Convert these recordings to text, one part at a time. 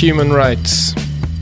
human rights.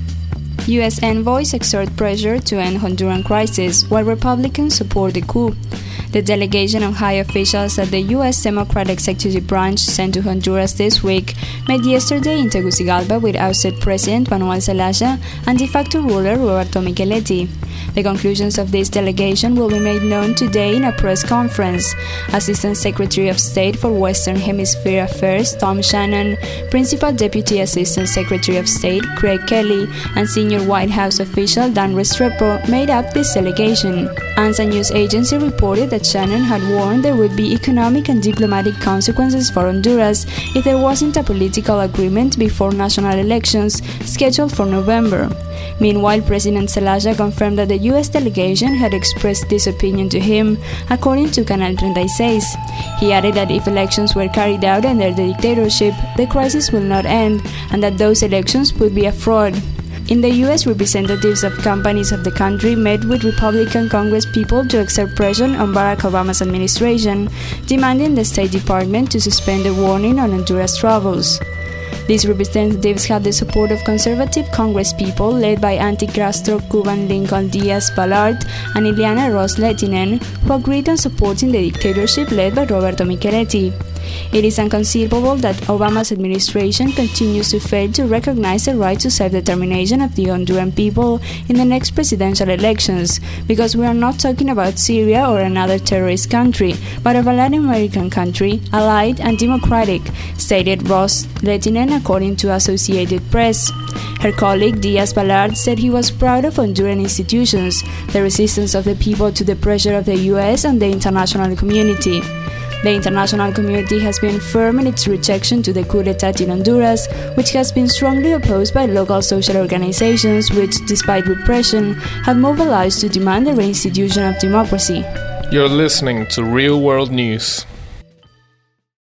U.S. envoys exert pressure to end Honduran crisis, while Republicans support the coup. The delegation of high officials at the U.S. Democratic Executive Branch sent to Honduras this week met yesterday in Tegucigalpa with ousted President Manuel Zelaya and de facto ruler Roberto Micheletti. The conclusions of this delegation will be made known today in a press conference. Assistant Secretary of State for Western Hemisphere Affairs Tom Shannon, Principal Deputy Assistant Secretary of State Craig Kelly, and senior White House official Dan Restrepo made up this delegation. ANSA news agency reported that Shannon had warned there would be economic and diplomatic consequences for Honduras if there wasn't a political agreement before national elections scheduled for November. Meanwhile, President Zelaya confirmed that the U.S. delegation had expressed this opinion to him, according to Canal 36. He added that if elections were carried out under the dictatorship, the crisis will not end, and that those elections would be a fraud. In the U.S., representatives of companies of the country met with Republican Congresspeople to exert pressure on Barack Obama's administration, demanding the State Department to suspend the warning on Honduras troubles. These representatives had the support of conservative congresspeople led by anti-Castro Cuban Lincoln Diaz-Balart and Ileana Ros-Lehtinen, who agreed on supporting the dictatorship led by Roberto Micheletti. It is inconceivable that Obama's administration continues to fail to recognize the right to self-determination of the Honduran people in the next presidential elections, because we are not talking about Syria or another terrorist country, but of a Latin American country, allied and democratic, stated Ros-Lehtinen according to Associated Press. Her colleague Diaz-Balart said he was proud of Honduran institutions, the resistance of the people to the pressure of the U.S. and the international community. The international community has been firm in its rejection to the coup d'etat in Honduras, which has been strongly opposed by local social organizations which, despite repression, have mobilized to demand the reinstitution of democracy. You're listening to Real World News.